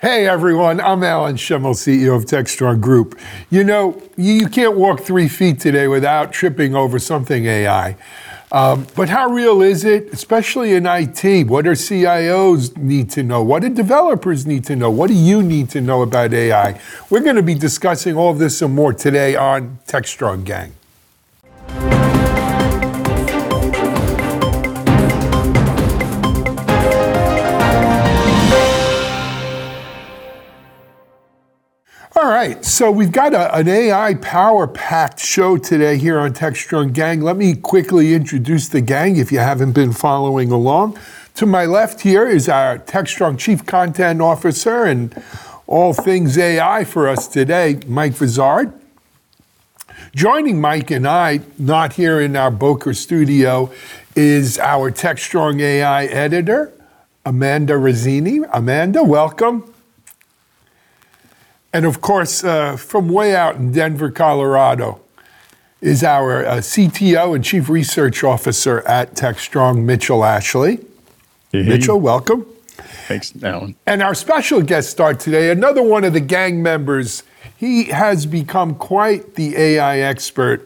Hey everyone, I'm Alan Shemmel, CEO of Techstrong Group. You know, you can't walk 3 feet today without tripping over something AI. But how real is it, especially in IT? What do CIOs need to know? What do developers need to know? What do you need to know about AI? We're going to be discussing all of this and more today on Techstrong Gang. All right, so we've got an AI power-packed show today here on Techstrong Gang. Let me quickly introduce the gang if you haven't been following along. To my left here is our Techstrong Chief Content Officer and all things AI for us today, Mike Vizard. Joining Mike and I, not here in our Boca studio, is our Techstrong AI editor, Amanda Razzini. Amanda, welcome. And of course, from way out in Denver, Colorado, is our CTO and Chief Research Officer at Techstrong, Mitchell Ashley. Hey. Mitchell, welcome. Thanks, Alan. And our special guest star today, another one of the gang members. He has become quite the AI expert.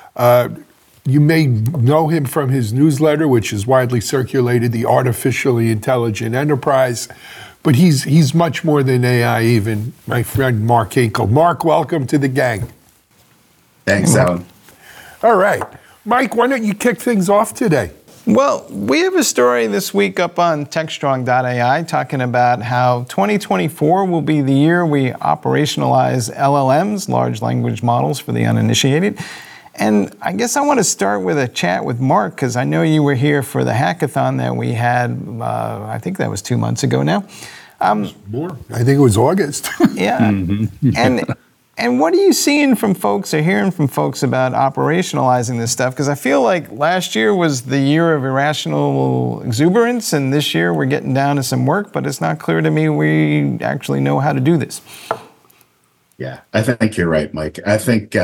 You may know him from his newsletter, which is widely circulated, The Artificially Intelligent Enterprise. But he's much more than AI even, my friend Mark Hinkle. Mark, welcome to the gang. Thanks, Alan. All right. Mike, why don't you kick things off today? Well, we have a story this week up on Techstrong.ai talking about how 2024 will be the year we operationalize LLMs, large language models for the uninitiated. And I guess I want to start with a chat with Mark, because I know you were here for the hackathon that we had, I think that was 2 months ago now. More. I think it was August. Yeah. Mm-hmm. And what are you seeing from folks or hearing from folks about operationalizing this stuff? Because I feel like last year was the year of irrational exuberance, and this year we're getting down to some work, but it's not clear to me we actually know how to do this. Yeah, I think you're right, Mike. I think,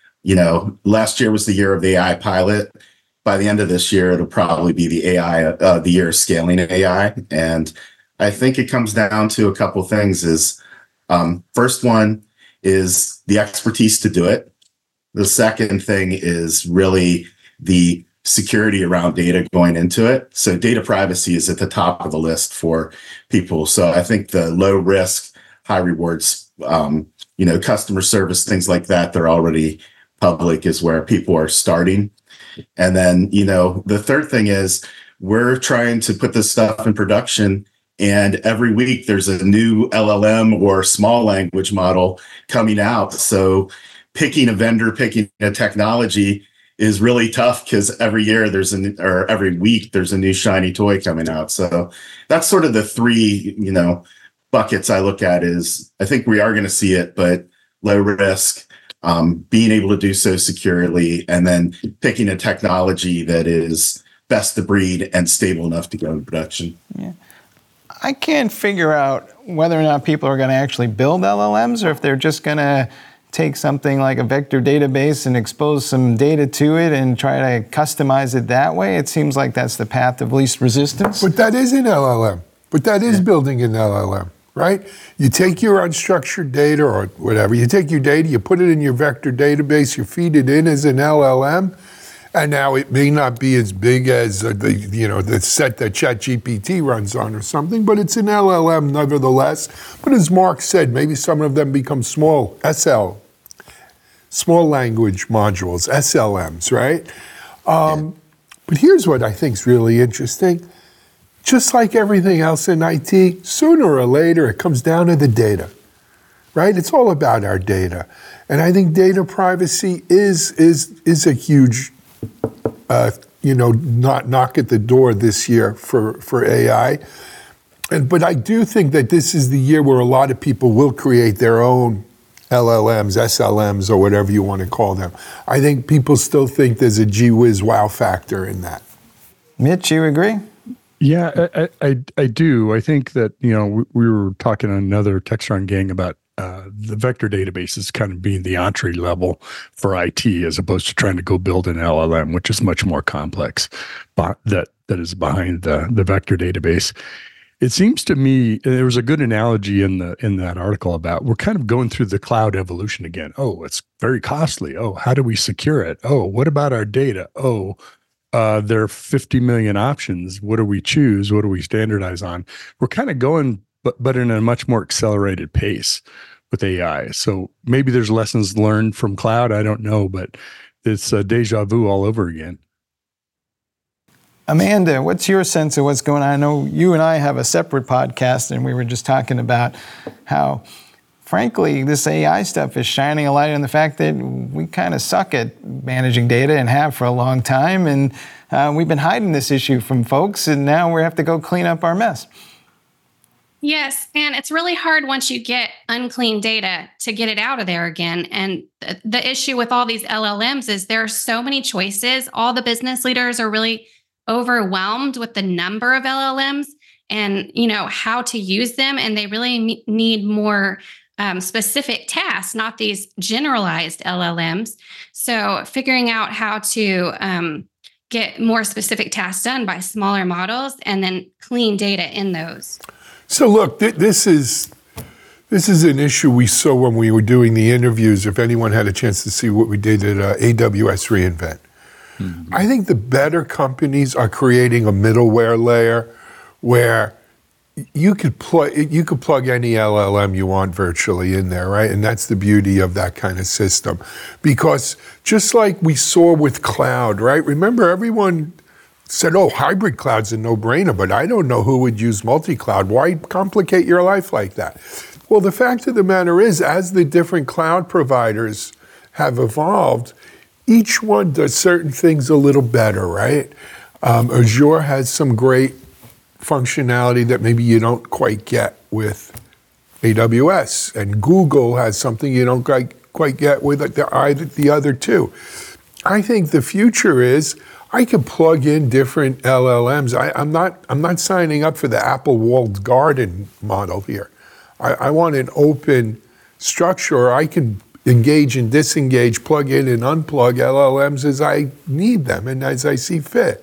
last year was the year of the AI pilot. By the end of this year, it'll probably be the year of scaling AI. And I think it comes down to a couple things first one is the expertise to do it. The second thing is really the security around data going into it. So data privacy is at the top of the list for people. So I think the low risk, high rewards, customer service, things like that, they're already public is where people are starting. And then, the third thing is we're trying to put this stuff in production, and every week there's a new LLM or small language model coming out. So picking a vendor, picking a technology is really tough because every week there's a new shiny toy coming out. So that's sort of the three, buckets I look at is I think we are going to see it, but low risk, being able to do so securely, and then picking a technology that is best of breed and stable enough to go in production. Yeah. I can't figure out whether or not people are going to actually build LLMs or if they're just going to take something like a vector database and expose some data to it and try to customize it that way. It seems like that's the path of least resistance. But that is an LLM. But that is building an LLM, right? You take your unstructured data or whatever, you take your data, you put it in your vector database, you feed it in as an LLM, and now it may not be as big as the set that ChatGPT runs on or something, but it's an LLM nevertheless. But as Mark said, maybe some of them become small language modules, SLMs, right? But here's what I think is really interesting. Just like everything else in IT, sooner or later it comes down to the data, right? It's all about our data. And I think data privacy is a huge knock at the door this year for AI. But I do think that this is the year where a lot of people will create their own LLMs, SLMs, or whatever you want to call them. I think people still think there's a gee whiz wow factor in that. Mitch, you agree? Yeah, I do. I think that, we were talking on another Techstrong Gang about the vector database is kind of being the entry level for IT as opposed to trying to go build an LLM, which is much more complex, that is behind the vector database. It seems to me there was a good analogy in that article about we're kind of going through the cloud evolution again. Oh, it's very costly. Oh, how do we secure it? Oh, what about our data? Oh, there are 50 million options. What do we choose? What do we standardize on? We're kind of going, but in a much more accelerated pace with AI. So maybe there's lessons learned from cloud. I don't know, but it's a deja vu all over again. Amanda, what's your sense of what's going on? I know you and I have a separate podcast, and we were just talking about how, frankly, this AI stuff is shining a light on the fact that we kind of suck at managing data and have for a long time. And we've been hiding this issue from folks, and now we have to go clean up our mess. Yes, and it's really hard once you get unclean data to get it out of there again. And the issue with all these LLMs is there are so many choices. All the business leaders are really overwhelmed with the number of LLMs and, how to use them. And they really need more specific tasks, not these generalized LLMs. So figuring out how to get more specific tasks done by smaller models and then clean data in those. So look, this is an issue we saw when we were doing the interviews. If anyone had a chance to see what we did at AWS reInvent, I think the better companies are creating a middleware layer where you could plug any LLM you want virtually in there, right? And that's the beauty of that kind of system, because just like we saw with cloud, right? Remember, everyone said, oh, hybrid cloud's a no-brainer, but I don't know who would use multi-cloud. Why complicate your life like that? Well, the fact of the matter is, as the different cloud providers have evolved, each one does certain things a little better, right? Azure has some great functionality that maybe you don't quite get with AWS, and Google has something you don't quite get with the other two. I think the future is I could plug in different LLMs. I'm not signing up for the Apple walled garden model here. I want an open structure. I can engage and disengage, plug in and unplug LLMs as I need them and as I see fit.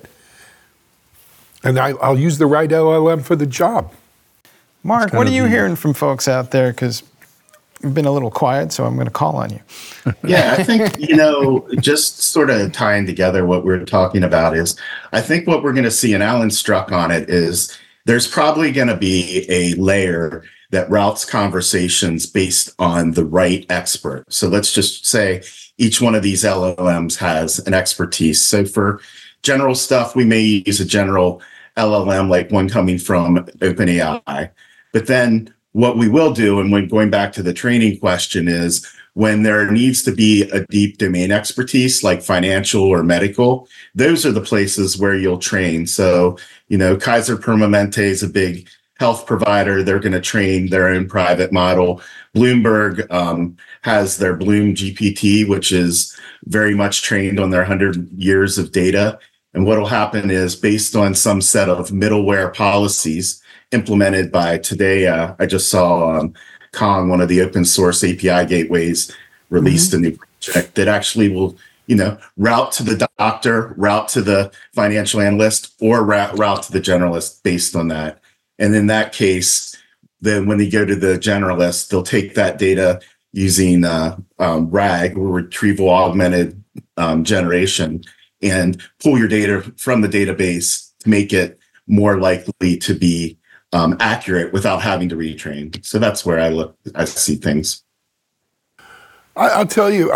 And I'll use the right LLM for the job. Mark, what are you hearing from folks out there? Because you've been a little quiet, so I'm going to call on you. Yeah, I think, just sort of tying together what we're talking about is, I think what we're going to see, and Alan struck on it, is there's probably going to be a layer that routes conversations based on the right expert. So let's just say each one of these LLMs has an expertise. So for general stuff, we may use a general LLM, like one coming from OpenAI. But then what we will do, and when going back to the training question, is when there needs to be a deep domain expertise, like financial or medical, those are the places where you'll train. So, Kaiser Permanente is a big health provider. They're going to train their own private model. Bloomberg has their Bloom GPT, which is very much trained on their 100 years of data. And what will happen is, based on some set of middleware policies implemented by today, I just saw Kong, one of the open source API gateways, released a new project that actually will, route to the doctor, route to the financial analyst, or route to the generalist based on that. And in that case, then when they go to the generalist, they'll take that data using RAG, or retrieval augmented generation, and pull your data from the database to make it more likely to be accurate without having to retrain. So that's where I see things. I'll tell you,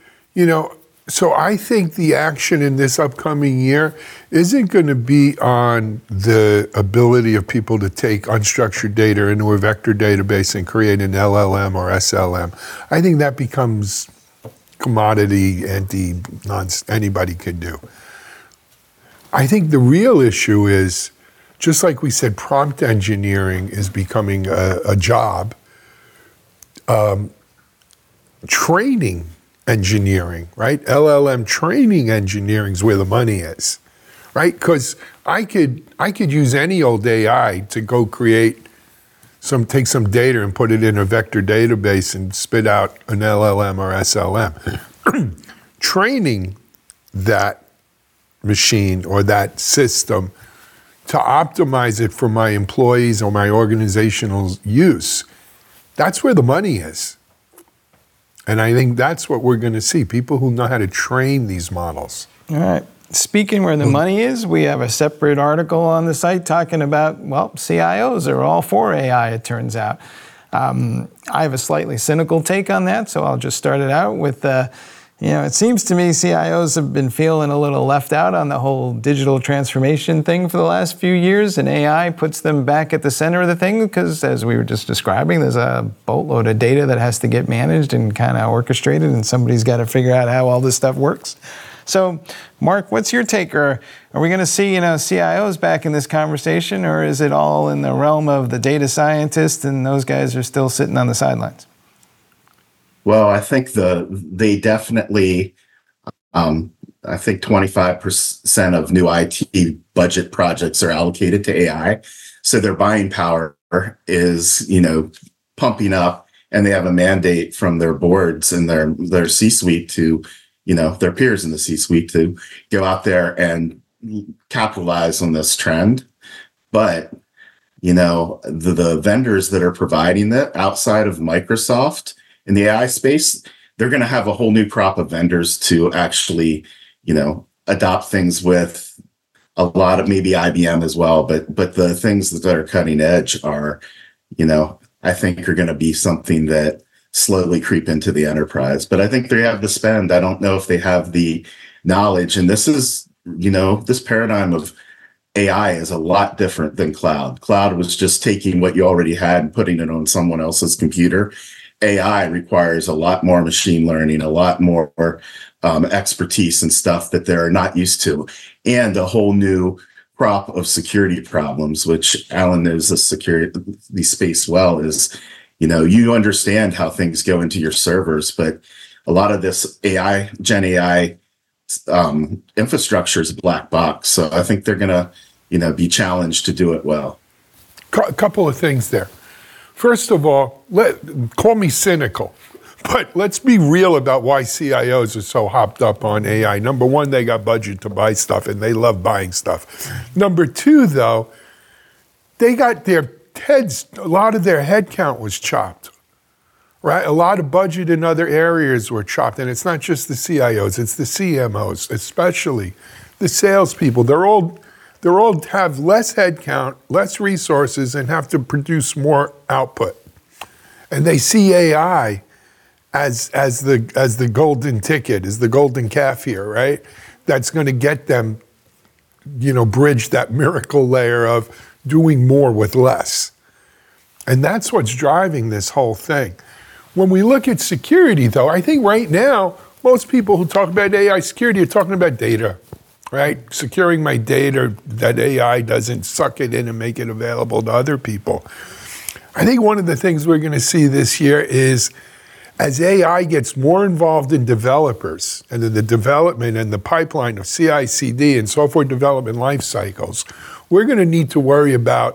so I think the action in this upcoming year isn't going to be on the ability of people to take unstructured data into a vector database and create an LLM or SLM. I think that becomes commodity anybody could do. I think the real issue is, just like we said, prompt engineering is becoming a job. Training engineering, right? LLM training engineering is where the money is, right? Because I could use any old AI to go take some data and put it in a vector database and spit out an LLM or SLM. Training that machine or that system to optimize it for my employees or my organizational use. That's where the money is. And I think that's what we're going to see, people who know how to train these models. All right. Speaking where the money is, we have a separate article on the site talking about, well, CIOs are all for AI, it turns out. I have a slightly cynical take on that, so I'll just start it out with, it seems to me CIOs have been feeling a little left out on the whole digital transformation thing for the last few years, and AI puts them back at the center of the thing because, as we were just describing, there's a boatload of data that has to get managed and kind of orchestrated, and somebody's got to figure out how all this stuff works. So, Mark, what's your take? Are we going to see, CIOs back in this conversation, or is it all in the realm of the data scientists and those guys are still sitting on the sidelines? Well, I think they definitely, I think 25% of new IT budget projects are allocated to AI. So their buying power is, pumping up, and they have a mandate from their boards and their C-suite to, their peers in the C-suite to go out there and capitalize on this trend. But, the vendors that are providing that outside of Microsoft in the AI space, they're going to have a whole new crop of vendors to actually, adopt things with a lot of maybe IBM as well. But the things that are cutting edge are, I think are going to be something that slowly creep into the enterprise. But I think they have the spend. I don't know if they have the knowledge. And this is, this paradigm of AI is a lot different than cloud. Cloud was just taking what you already had and putting it on someone else's computer. AI requires a lot more machine learning, a lot more expertise and stuff that they're not used to, and a whole new crop of security problems, which Alan knows the security space well, is, you understand how things go into your servers, but a lot of this AI, Gen AI infrastructure is a black box. So I think they're going to, be challenged to do it well. A couple of things there. First of all, call me cynical, but let's be real about why CIOs are so hopped up on AI. Number one, they got budget to buy stuff, and they love buying stuff. Number two, though, they got their heads, a lot of their headcount was chopped, right? A lot of budget in other areas were chopped, and it's not just the CIOs, it's the CMOs, especially the salespeople. They're all have less headcount, less resources, and have to produce more output. And they see AI as the golden ticket, as the golden calf here, right? That's going to get them, bridge that miracle layer of doing more with less. And that's what's driving this whole thing. When we look at security, though, I think right now, most people who talk about AI security are talking about data, right? Securing my data, that AI doesn't suck it in and make it available to other people. I think one of the things we're going to see this year is, as AI gets more involved in developers and in the development and the pipeline of CI/CD and software development life cycles, we're going to need to worry about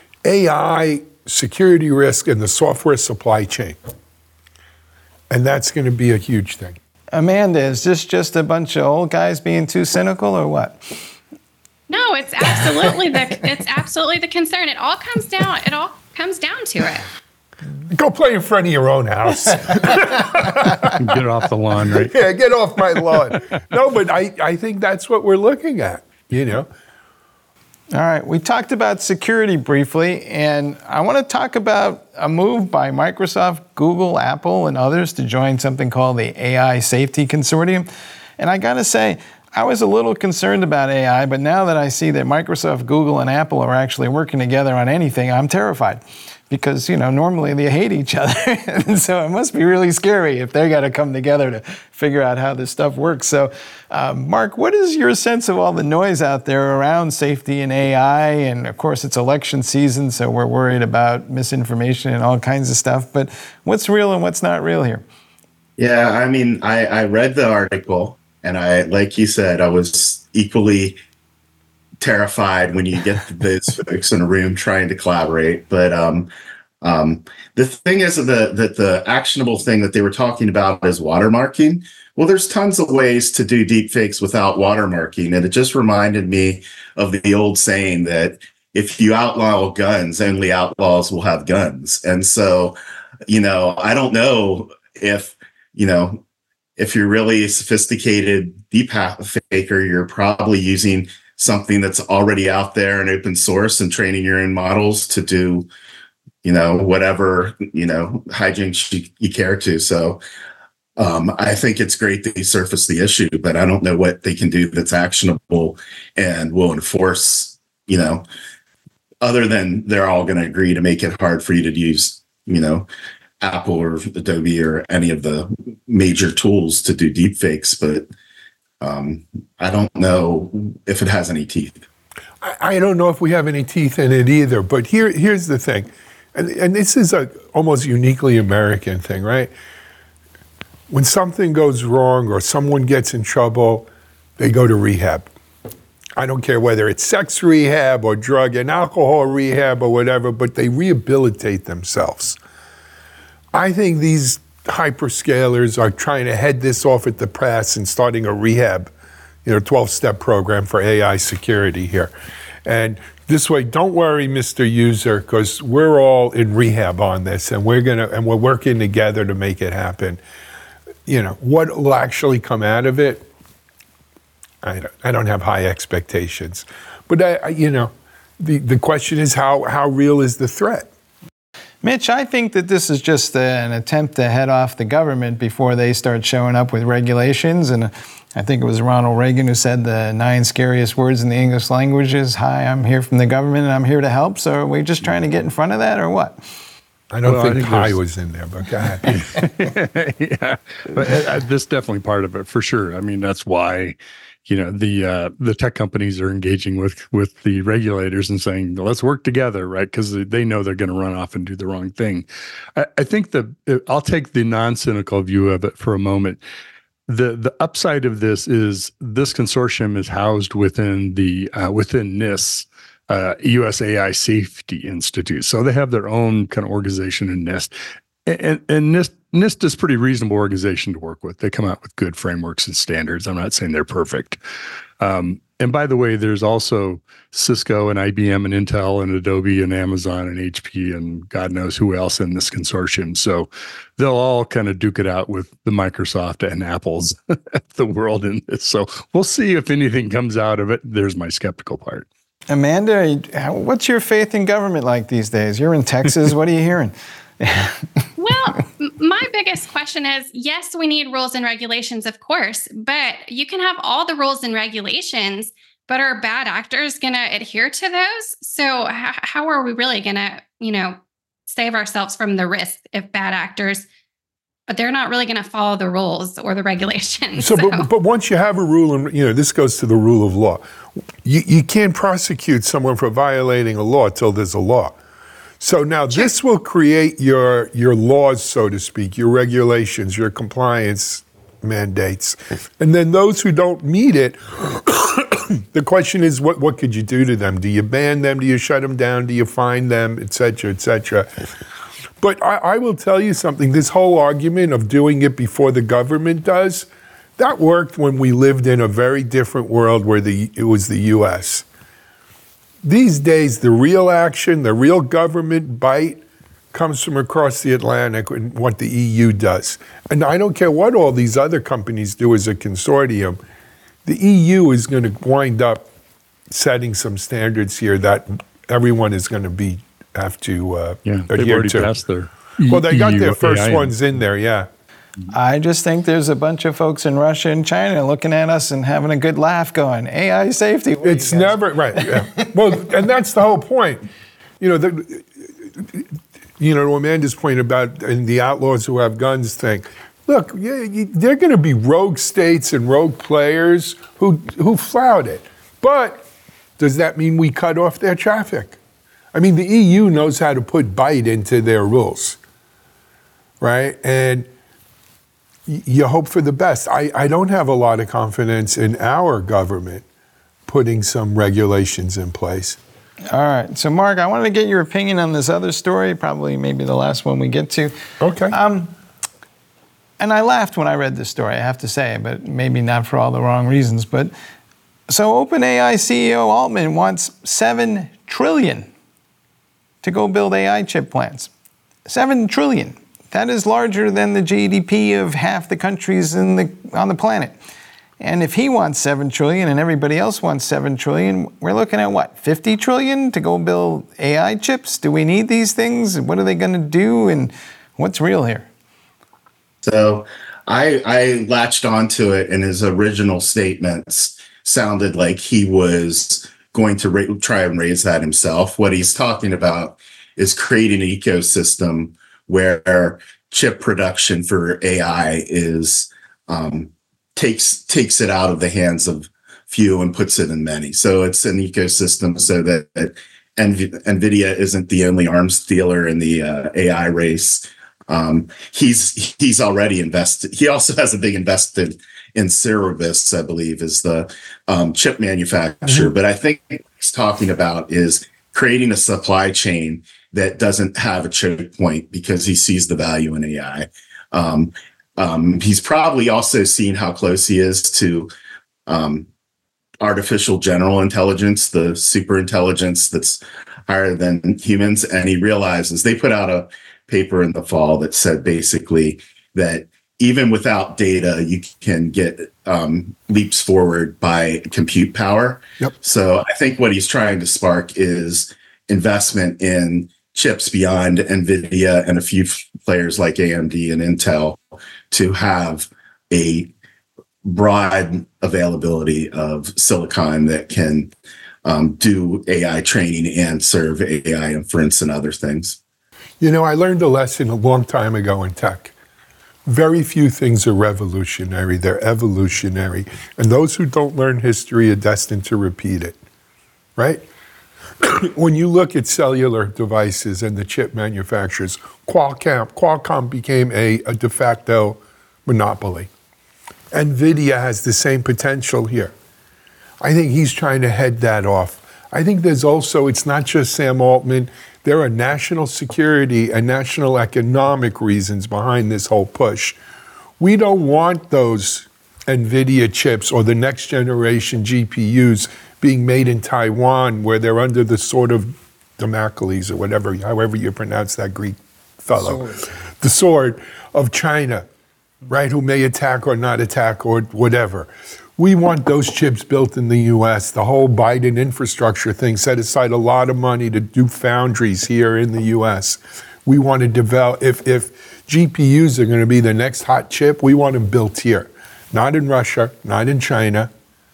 AI security risk in the software supply chain. And that's going to be a huge thing. Amanda, is this just a bunch of old guys being too cynical, or what? No, it's absolutely the concern. It all comes down to it. Go play in front of your own house. Get off the lawn, right? Yeah, get off my lawn. No, but I think that's what we're looking at, All right, we talked about security briefly, and I want to talk about a move by Microsoft, Google, Apple, and others to join something called the AI Safety Consortium. And I got to say, I was a little concerned about AI, but now that I see that Microsoft, Google, and Apple are actually working together on anything, I'm terrified. Because, normally they hate each other. And so it must be really scary if they got to come together to figure out how this stuff works. So, Mark, what is your sense of all the noise out there around safety and AI? And of course, it's election season, so we're worried about misinformation and all kinds of stuff. But what's real and what's not real here? Yeah, I mean, I read the article, and like you said, I was equally terrified when you get those folks in a room trying to collaborate. But The thing is that the actionable thing that they were talking about is watermarking. Well, there's tons of ways to do deepfakes without watermarking. And it just reminded me of the old saying that if you outlaw guns, only outlaws will have guns. And so, I don't know if you're really a sophisticated deep faker, you're probably using something that's already out there in open source and training your own models to do, whatever, hijinks you care to. So I think it's great that you surface the issue, but I don't know what they can do that's actionable and will enforce, other than they're all going to agree to make it hard for you to use, Apple or Adobe or any of the major tools to do deepfakes, but I don't know if it has any teeth. I don't know if we have any teeth in it either, but here's the thing, and this is a almost uniquely American thing, right? When something goes wrong or someone gets in trouble, they go to rehab. I don't care whether it's sex rehab or drug and alcohol rehab or whatever, but they rehabilitate themselves. I think these hyperscalers are trying to head this off at the press and starting a rehab, 12-step program for AI security here. And this way, don't worry, Mr. User, because we're all in rehab on this, and we're working together to make it happen. What will actually come out of it? I don't have high expectations, but the question is how real is the threat? Mitch, I think that this is just an attempt to head off the government before they start showing up with regulations. And I think it was Ronald Reagan who said the 9 scariest words in the English language is, "Hi, I'm here from the government and I'm here to help." So are we just trying to get in front of that or what? I don't think hi was in there, but go ahead. Yeah, but this is definitely part of it for sure. I mean, that's why the tech companies are engaging with the regulators and saying, let's work together, right? Because they know they're going to run off and do the wrong thing. I think I'll take the non-cynical view of it for a moment. The upside of this is this consortium is housed within NIST, U.S. AI Safety Institute. So they have their own kind of organization in NIST. And NIST is a pretty reasonable organization to work with. They come out with good frameworks and standards. I'm not saying they're perfect. And by the way, there's also Cisco and IBM and Intel and Adobe and Amazon and HP and God knows who else in this consortium. So they'll all kind of duke it out with the Microsoft and Apples of the world in this. So we'll see if anything comes out of it. There's my skeptical part. Amanda, what's your faith in government like these days? You're in Texas. What are you hearing? Well, my biggest question is, yes, we need rules and regulations, of course, but you can have all the rules and regulations, but are bad actors going to adhere to those? So how are we really going to, save ourselves from the risk if bad actors, but they're not really going to follow the rules or the regulations? So. But once you have a rule, and this goes to the rule of law, you can't prosecute someone for violating a law till there's a law. So now this will create your laws, so to speak, your regulations, your compliance mandates. And then those who don't meet it, the question is, what could you do to them? Do you ban them? Do you shut them down? Do you fine them, et cetera, et cetera? But I will tell you something, this whole argument of doing it before the government does, that worked when we lived in a very different world where it was the U.S. These days, the real action, the real government bite comes from across the Atlantic and what the EU does. And I don't care what all these other companies do as a consortium, the EU is going to wind up setting some standards here that everyone is going to have to adhere they've already to. Passed their Well, they got their first AI ones in there, yeah. I just think there's a bunch of folks in Russia and China looking at us and having a good laugh going, AI safety. It's never, right. Yeah. Well, and that's the whole point. Amanda's point about and the outlaws who have guns thing. Look, they're going to be rogue states and rogue players who flout it. But does that mean we cut off their traffic? I mean, the EU knows how to put bite into their rules, right? And you hope for the best. I don't have a lot of confidence in our government putting some regulations in place. All right. So, Mark, I wanted to get your opinion on this other story, probably maybe the last one we get to. Okay. And I laughed when I read this story, I have to say, but maybe not for all the wrong reasons. But so OpenAI CEO Altman wants $7 trillion to go build AI chip plants. $7 trillion. That is larger than the GDP of half the countries on the planet. And if he wants $7 trillion and everybody else wants $7 trillion, we're looking at what, $50 trillion to go build AI chips? Do we need these things? What are they going to do? And what's real here? So I latched onto it, and his original statements sounded like he was going to try and raise that himself. What he's talking about is creating an ecosystem where chip production for AI is takes it out of the hands of few and puts it in many. So it's an ecosystem so that NVIDIA isn't the only arms dealer in the AI race. He's already invested. He also has a big invested in Cerebras, I believe, is the chip manufacturer. But I think what he's talking about is creating a supply chain that doesn't have a choke point because he sees the value in AI. He's probably also seen how close he is to artificial general intelligence, the super intelligence that's higher than humans. And he realizes they put out a paper in the fall that said basically that even without data, you can get leaps forward by compute power. Yep. So I think what he's trying to spark is investment in chips beyond NVIDIA and a few players like AMD and Intel to have a broad availability of silicon that can do AI training and serve AI inference and other things. You know, I learned a lesson a long time ago in tech. Very few things are revolutionary, they're evolutionary. And those who don't learn history are destined to repeat it, right? When you look at cellular devices and the chip manufacturers, Qualcomm became a de facto monopoly. NVIDIA has the same potential here. I think he's trying to head that off. I think there's also, it's not just Sam Altman, there are national security and national economic reasons behind this whole push. We don't want those NVIDIA chips or the next generation GPUs being made in Taiwan where they're under the sword of Damocles or whatever, however you pronounce that Greek fellow. The sword of China, right, who may attack or not attack or whatever. We want those chips built in the US. The whole Biden infrastructure thing set aside a lot of money to do foundries here in the US. We want to develop, if GPUs are going to be the next hot chip, we want them built here. Not in Russia, not in China,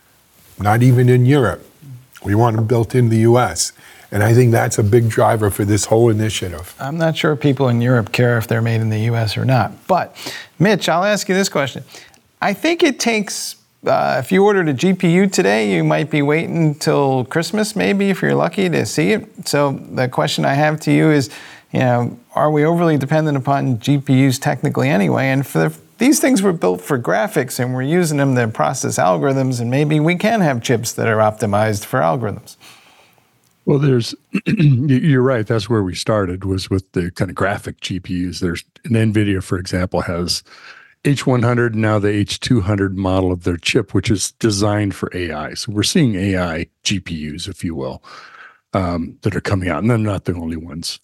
not even in Europe. We want them built in the US. And I think that's a big driver for this whole initiative. I'm not sure people in Europe care if they're made in the US or not. But, Mitch, I'll ask you this question. I think it takes, if you ordered a GPU today, you might be waiting until Christmas, maybe, if you're lucky to see it. So the question I have to you is, you know, are we overly dependent upon GPUs technically anyway? And these things were built for graphics, and we're using them to process algorithms, and maybe we can have chips that are optimized for algorithms. Well, you're right. That's where we started, was with the kind of graphic GPUs. There's an NVIDIA, for example, has H100, now the H200 model of their chip, which is designed for AI. So we're seeing AI GPUs, if you will, that are coming out, and they're not the only ones.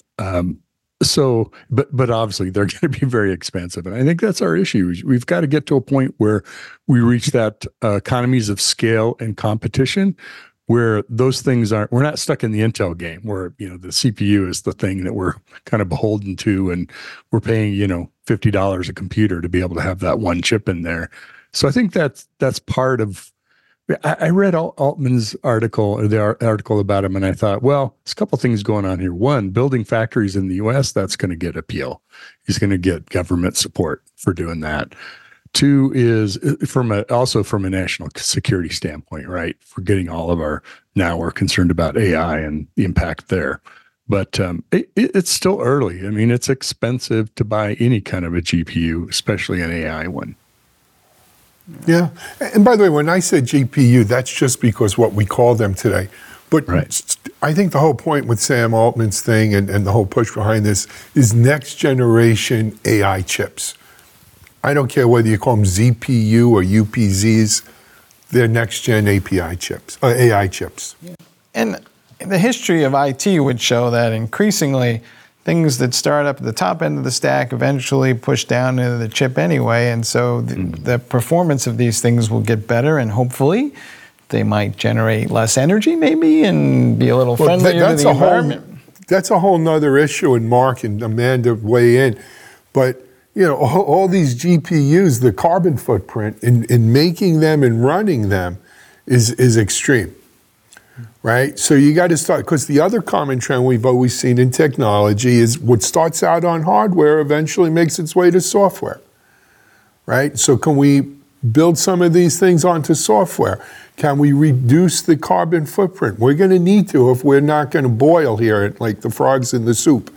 But obviously they're going to be very expensive. And I think that's our issue. We've got to get to a point where we reach that economies of scale and competition where those things we're not stuck in the Intel game where, you know, the CPU is the thing that we're kind of beholden to, and we're paying, you know, $50 a computer to be able to have that one chip in there. So I think that's part of, I read Altman's article, the article about him, and I thought, well, there's a couple things going on here. One, building factories in the U.S., that's going to get appeal. He's going to get government support for doing that. Two is also from a national security standpoint, right? Forgetting all of we're concerned about AI and the impact there. But it's still early. I mean, it's expensive to buy any kind of a GPU, especially an AI one. Yeah. And by the way, when I said GPU, that's just because what we call them today. But Right. I think the whole point with Sam Altman's thing and the whole push behind this is next generation AI chips. I don't care whether you call them ZPU or UPZs, they're next gen API chips, AI chips. And the history of IT would show that increasingly things that start up at the top end of the stack eventually push down into the chip anyway. And so the performance of these things will get better, and hopefully they might generate less energy maybe and be a little friendlier to the environment. That's a whole nother issue, and Mark and Amanda weigh in. But you know, all these GPUs, the carbon footprint in making them and running them is extreme. Right? So you got to start, because the other common trend we've always seen in technology is what starts out on hardware eventually makes its way to software. Right? So can we build some of these things onto software? Can we reduce the carbon footprint? We're going to need to if we're not going to boil here like the frogs in the soup.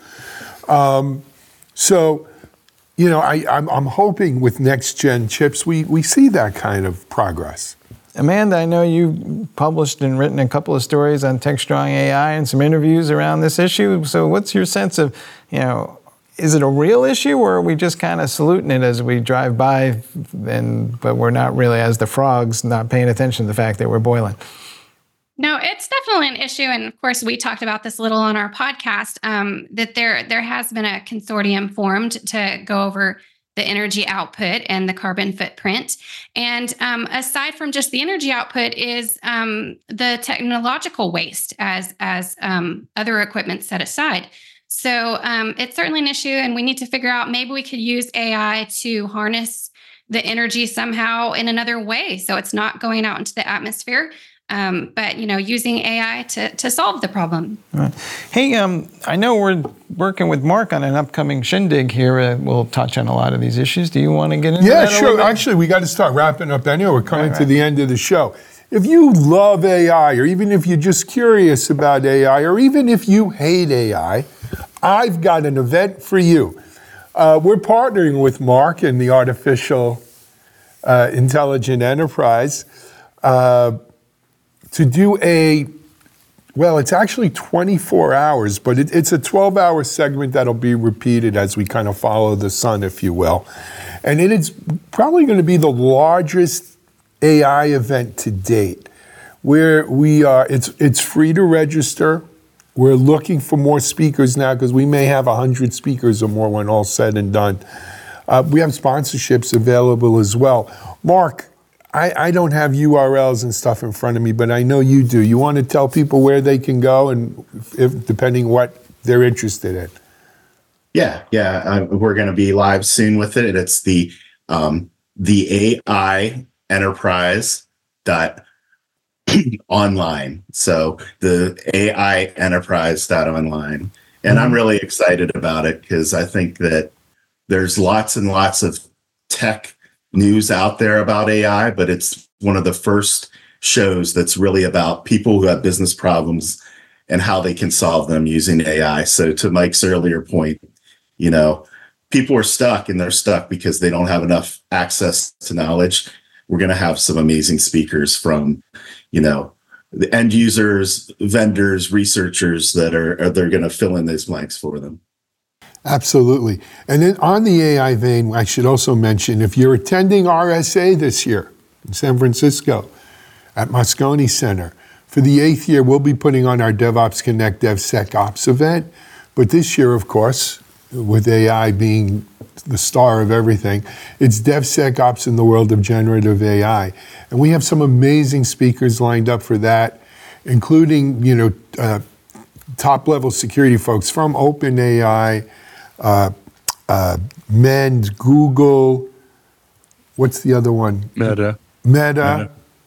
So, you know, I'm hoping with next gen chips we see that kind of progress. Amanda, I know you published and written a couple of stories on TechStrong AI and some interviews around this issue. So what's your sense of, you know, is it a real issue, or are we just kind of saluting it as we drive by, but we're not really, as the frogs, not paying attention to the fact that we're boiling? No, it's definitely an issue. And of course, we talked about this a little on our podcast, that there has been a consortium formed to go over the energy output and the carbon footprint. And aside from just the energy output is the technological waste as other equipment set aside. So it's certainly an issue, and we need to figure out maybe we could use AI to harness the energy somehow in another way, so it's not going out into the atmosphere. But, you know, using AI to solve the problem. Right. Hey, I know we're working with Mark on an upcoming shindig here. We'll touch on a lot of these issues. Do you want to get into that? Yeah, sure. Actually, we got to start wrapping up anyway. We're coming to the end of the show. If you love AI, or even if you're just curious about AI, or even if you hate AI, I've got an event for you. We're partnering with Mark and the Artificial Intelligent Enterprise to do it's actually 24 hours, but it's a 12-hour segment that'll be repeated as we kind of follow the sun, if you will. And it is probably going to be the largest AI event to date, where it's free to register. We're looking for more speakers now, because we may have 100 speakers or more when all's said and done. We have sponsorships available as well. Mark, I don't have URLs and stuff in front of me, but I know you do. You want to tell people where they can go, and depending what they're interested in? Yeah. We're going to be live soon with it. It's the AI Enterprise online. So the AI Enterprise.online. And I'm really excited about it, because I think that there's lots and lots of tech news out there about AI, but it's one of the first shows that's really about people who have business problems and how they can solve them using AI. So to Mike's earlier point, you know, people are stuck, and they're stuck because they don't have enough access to knowledge. We're going to have some amazing speakers from, you know, the end users, vendors, researchers they're going to fill in those blanks for them. Absolutely. And then on the AI vein, I should also mention, if you're attending RSA this year in San Francisco at Moscone Center, for the 8th year, we'll be putting on our DevOps Connect DevSecOps event. But this year, of course, with AI being the star of everything, it's DevSecOps in the world of generative AI. And we have some amazing speakers lined up for that, including, you know, top-level security folks from OpenAI, Mend, Google, what's the other one? Meta. Not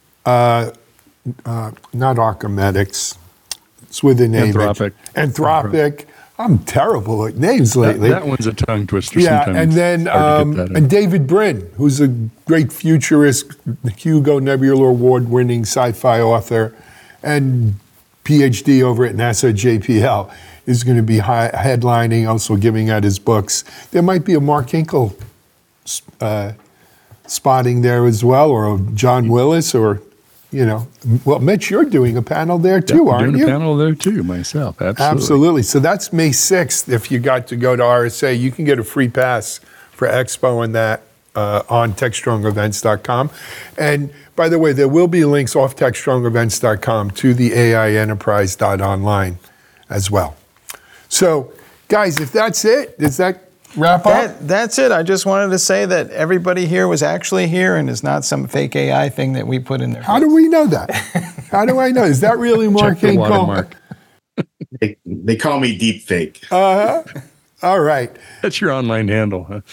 Archimedics. It's with an name. Anthropic. I'm terrible at names lately. That one's a tongue twister. Yeah, sometimes. and then and David Brin, who's a great futurist, Hugo Nebula Award-winning sci-fi author, and PhD over at NASA JPL, is going to be headlining, also giving out his books. There might be a Mark Hinkle spotting there as well, or a John Willis, or Well, Mitch, you're doing a panel there too, aren't doing you? a panel there too myself. Absolutely. Absolutely. So that's May 6th. If you got to go to RSA, you can get a free pass for Expo and that on TechStrongEvents.com. And by the way, there will be links off TechStrongEvents.com to the AIenterprise.online as well. So, guys, if that's it, does that wrap up? That's it. I just wanted to say that everybody here was actually here and is not some fake AI thing that we put in there. How do we know that? How do I know? Is that really Mark Check the Hinkle? watermark. They call me deep fake. All right. That's your online handle, huh?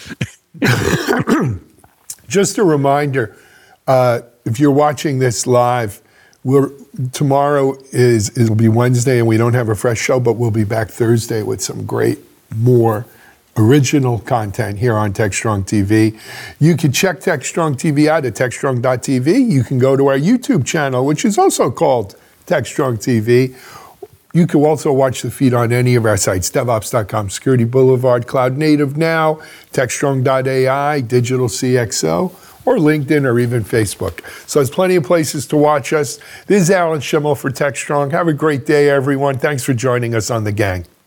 Just a reminder, if you're watching this live, tomorrow it'll be Wednesday and we don't have a fresh show, but we'll be back Thursday with some great, more original content here on TechStrong TV. You can check TechStrong TV out at techstrong.tv. You can go to our YouTube channel, which is also called TechStrong TV. You can also watch the feed on any of our sites, DevOps.com, Security Boulevard, Cloud Native Now, TechStrong.ai, Digital CXO, or LinkedIn, or even Facebook. So there's plenty of places to watch us. This is Alan Schimmel for TechStrong. Have a great day, everyone. Thanks for joining us on The Gang.